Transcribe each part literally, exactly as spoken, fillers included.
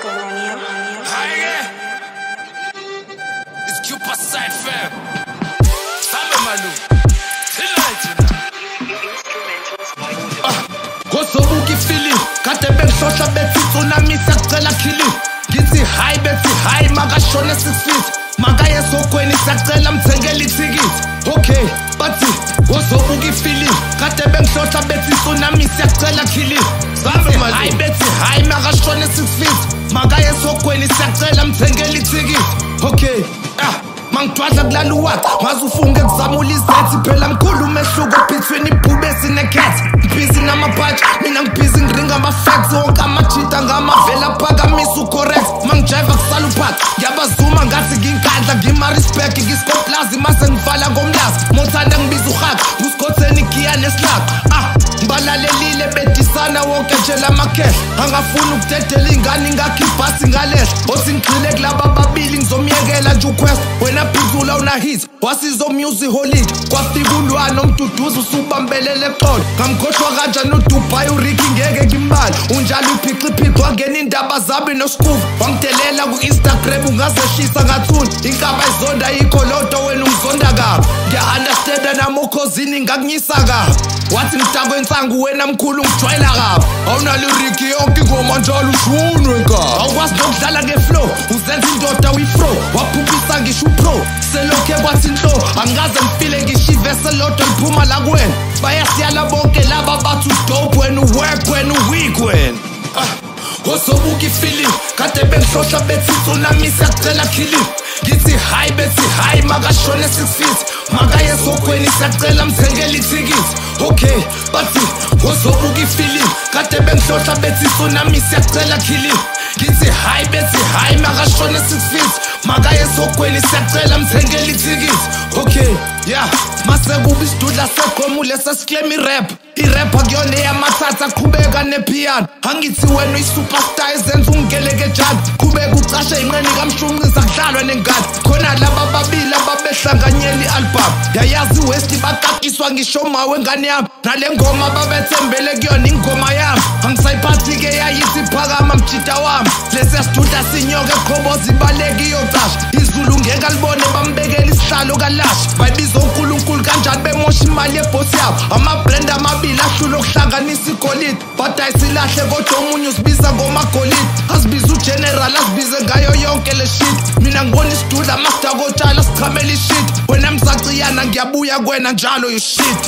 going on here? Hi again. It's Cupid side fam. Samba Malu. Tonight, tonight. Kosobuki feeling, kade bengishohla bethi tsunami siyacela killing. Ngithi hi bethi hi makashone six feet. Makaye sokweni siyacela mthengele ithikithi. Okay, bathi kosobuki feeling, kade bengishohla bethi tsunami siyacela killing. Samba Malu. Hi bethi hi makashone six feet. Makaye sokweni siyacela mthengele ithikithi. Okay, ah mangitwadla kulala uwakhe ngaze ufunge kuzamula izethi phela mkhulu umehluko between ibhubesi necat. Busy namabhaji mina ngibhizi ngiringa ama-facts wonke amajita ngamavela phakamisa ucorrect mangijiva kusala uphathi ngiyabazuma ngathi nginkandla ngima-respect ngiskoplazi mase ngivala ngomlazi mothanda ngibiza urhaka nguskotheni giya nesilaka ah ngibalalelile bedisana wonke nje lamakhehla angafuni ukudedela ingane ingakhibhasi ngalehla othi ngigxile kulaba babili ngizomyekela nje uquest wena phizula unahit wasizo music holiday kwafika ulwana omduduza usubambelele exolo ngamkhohlwa kanjani uDubai uRicky ngeke ngimbali unjalo uphixiphixi wangena indaba zabi noSkuvu wangidelela ku-Instagram ungazeshisa ngathuni inkaba izonda yikho lodo wena ungizonda kabi ngiya-understanda namokhosini ngakunyisa kabi wathi ngidakwe insangu wena mkhulu ngijwayela kabi awunalo uRicky yonke ingoma njalo ushunwe kabi awukwazi nokudlala ngeflow uzenza indoda uyifro waphuphisa ngisho upro selokhe kwathi inhlo angikaze ngifile ngisho ivese lodwa liphuma la kuwena bayasiyala bonke laba bathi udope wena uwork wena uweak wena kosobuki feeling kade bengishohla bethi tsunami siyacela killing ngithi hi bethi hi makashone six feet makaye sokweni siyacela mthengele ithikithi okay bathi kosobuki feeling kade bengishohla bethi tsunami siyacela killing ngithi hi bethi hi makashone six feet makaye sokweni siyacela mthengele ithikithi okay yeah mase kuba isidudla seqomule sesiklem irap irap akuyona eyamathatha qhubeka nepiano angithi wena uyisuperstar ezenza ungeleke njani qhubeka ucashe inqeni kamshunqisa kudlalwa nengadi khona laba babili ababehlanganyela i-album yayazi iwest baqaqiswa ngisho mawe ngane yami nale ngoma babethembele kuyona ingoma yami angisayiphathi-ke yayithi phakama mjida wami lesiya sidudla sinyoke eqhoboza ibaleki iyocasha izulu ngeke alibone bambekela isihlalo kalashi bayibiza uNkulunkulu kanjani bemosha imali yebhosi yabo amabrand amabili ahlula okuhlanganisa igolide but ayisilahle kodwa omunye usibiza ngomagolide asibiza ugeneral asibize ngayo yonke le shit mina ngibona isidudla masidakotshala sichamela ishit wena msaciyana ngiyabuya kwena njalo you shit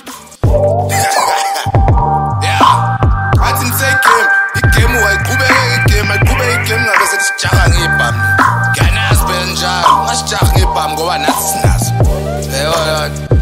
Yeah, athi ngisegame igame wayiqhubeka igame ayiqhubeka igame ngabe sesijaha ngebhamu ngiyanazi phela njalo ngasijaha ngebhamu ngoba nathi sinazo yebo